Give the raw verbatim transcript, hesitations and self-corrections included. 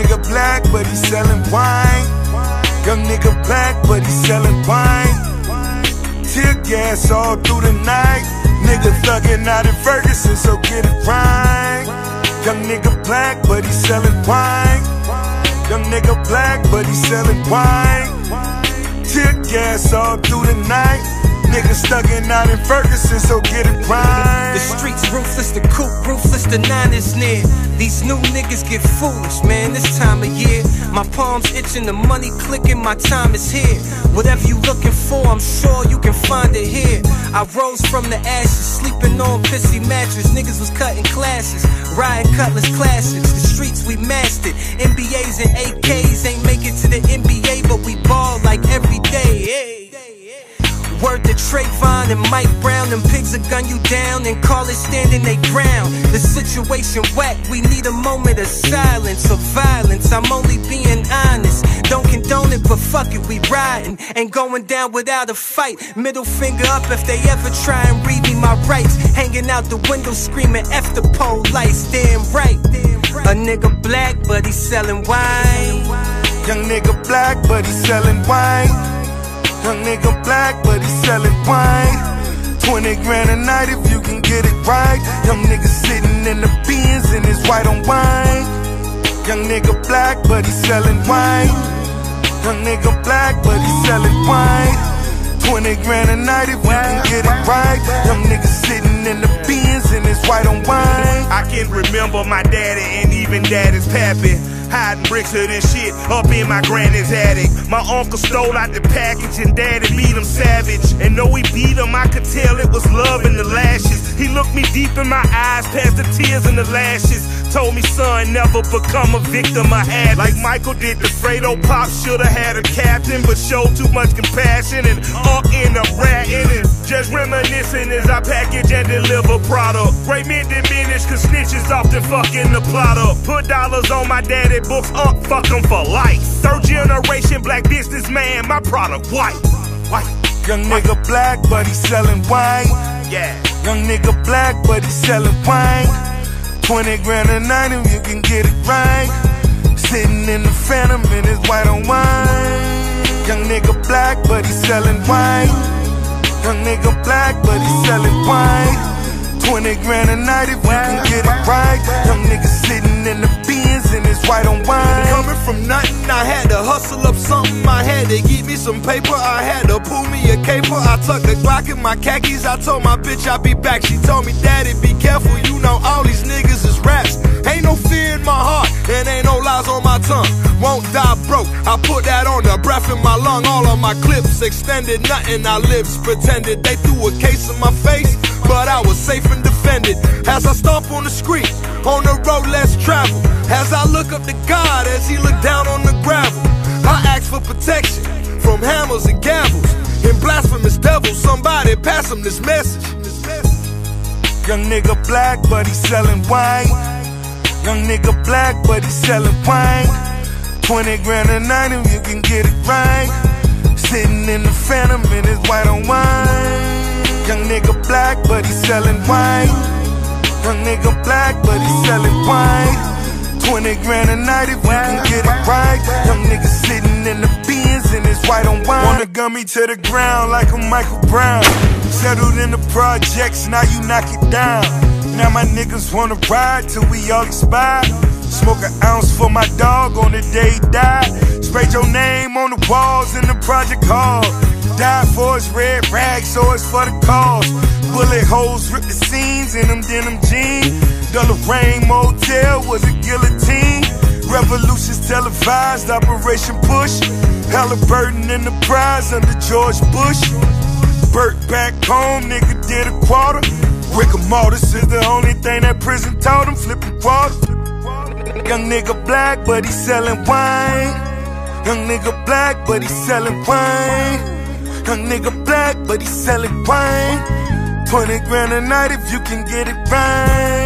nigga black, but he selling wine. Young nigga black, but he selling wine. Tear gas all through the night. Nigga thuggin' out in Ferguson, so get it right. Young nigga black, but he selling wine. Young nigga black, but he selling wine. Tear gas all through the night. Niggas thuggin' out in Ferguson, so get it right. The streets ruthless, the coop ruthless, the nine is near. These new niggas get foolish, man, this time of year. My palms itching, the money clicking, my time is here. Whatever you looking for, I'm sure you can find it here. I rose from the ashes, sleeping on pissy mattress. Niggas was cutting classes, riding Cutlass classics. The streets we mastered, N B As and A Ks. Ain't make it to the N B A, but we ball like every day. Hey. Word to Trayvon and Mike Brown, them pigs will gun you down and call it standing they ground. The situation whack, we need a moment of silence or violence. I'm only being honest, don't condone it, but fuck it, we riding. Ain't going down without a fight. Middle finger up if they ever try and read me my rights. Hanging out the window screaming F the pole lights, damn right. A nigga black, but he selling wine. Young nigga black, but he selling wine. Young nigga black, but he selling wine. Twenty grand a night if you can get it right. Young nigga sitting in the Benz and his white on wine. Young nigga black, but he selling wine. Young nigga black, but he selling wine. Twenty grand a night if you can get it right. Young nigga sitting in the Benz and his white on wine. I can remember my daddy and even daddy's pappy hiding bricks of this shit up in my granny's attic. My uncle stole out the package and daddy beat him savage. And though he beat him, I could tell it was love in the lashes. He looked me deep in my eyes, past the tears and the lashes. Told me, son, never become a victim of habits. Like Michael did the Fredo Pop, should've had a captain, but showed too much compassion and up in a ratting and just reminiscing as I package and deliver product. Great men diminish cause snitches often fucking the plot up. Put dollars on my daddy books up, fuck them for life. Third generation black businessman, my product white. White. Young nigga black, but he selling wine. Yeah. Young nigga black, but he selling wine. Twenty grand a night if you can get it right. Sitting in the Phantom in his white on wine. Young nigga black, but he selling wine. Young nigga black, but he selling wine. Twenty grand a night if you can get it right. Young nigga sitting in the Benz and his white on wine. Coming from nothing, I had to hustle up something. I had to get me some paper, I had to pull me a caper. I tucked the Glock in my khakis, I told my bitch I'd be back. She told me, daddy, be careful, you know all these niggas is raps. Ain't no fear in my heart, and ain't no lies on my tongue. Won't die broke, I put that on the breath in my lung. All of my clips extended, nothing I lips pretended. They threw a case in my face, but I was safe and defended. As I stomp on the street, on the road less travel. As I look up to God, as he looked down on the gravel. I ask for protection from hammers and gavels and blasphemous devils. Somebody pass him this message. Young nigga black, but he selling wine. Young nigga black, but he selling wine. Twenty grand a night if you can get it right. Sitting in the Phantom in his white on wine. Young nigga black, but he selling wine. Young nigga black, but he selling wine. Twenty grand a night if you can get it right. Young nigga sitting in the Benz and his white on wine. Wanna gun me to the ground like a Michael Brown. Settled in the projects, now you knock it down. Now my niggas wanna ride till we all expire. Smoke an ounce for my dog on the day he died. Sprayed your name on the walls in the project hall. Died for his red rag, so it's for the cause. Bullet holes ripped the seams in them denim jeans. The Lorraine Motel was a guillotine. Revolution's televised, Operation Push. Halliburton in the prize under George Bush. Burt back home, nigga did a quarter. Rigor mortis is the only thing that prison taught him, flipping quarter. Young nigga black, but he selling wine. Young nigga black, but he selling wine. Young nigga black, but he selling wine. Twenty grand a night if you can get it right.